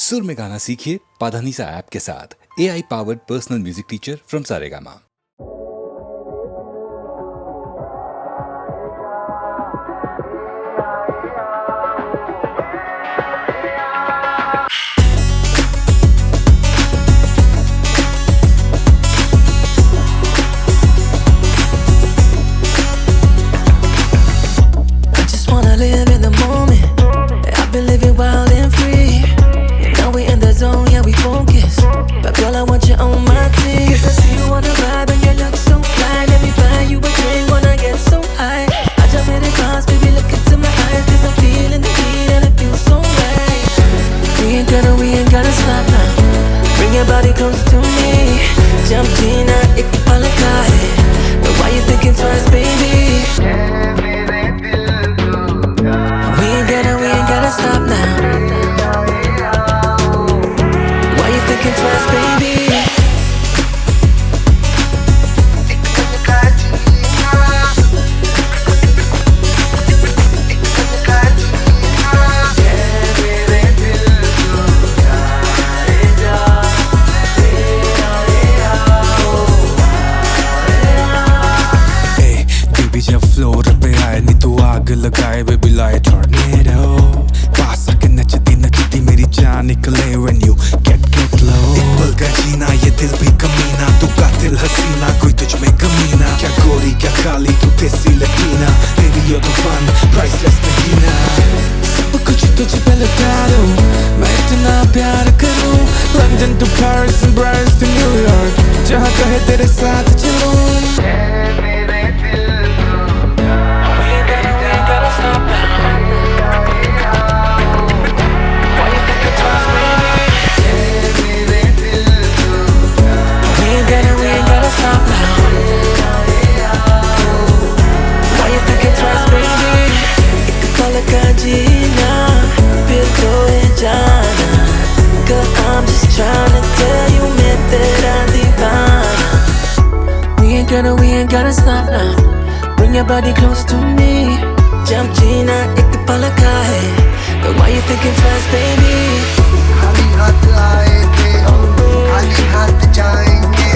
सुर में गाना सीखिए पाधानीसा ऐप के साथ। AI powered personal music teacher from Saregama. Live in the moment. I've been living wild and free. And now we in the zone, yeah, we focus. But girl, I want you on my team. Cause I see you on the vibe and you look so fly. Let me buy you a drink when I get so high. I jump in the cars, baby, look into my eyes. Cause I'm feeling the heat and it feels so right. We ain't gonna stop now. Bring your body close to me. Jump Gina, ik palaka hai. But why you thinking twice, baby? We ain't gotta stop now. Why you thinking twice, baby? Hey, baby जब floor पे आए नी तू आग लगाए baby लाए tornado पास आके नचती नचती मेरी जान निकले when you get low एक पल का जीना ये दिल भी कमीना तू कातिल हसीना कोई तुझ में कमीना क्या गोरी क्या काली तू देसी लकीना baby you're the fun priceless Nagina सब कुछ तुझ पे लगा दूं मैं इतना प्यार करूं London to Paris and Paris to New York जहाँ कहे तेरे साथ चलूं We ain't gotta stop now. Bring your body close to me. Jump Gina, ik palaka hai. But why you thinking fast, baby? खाली हाथ आए थे, खाली हाथ जाएंगे।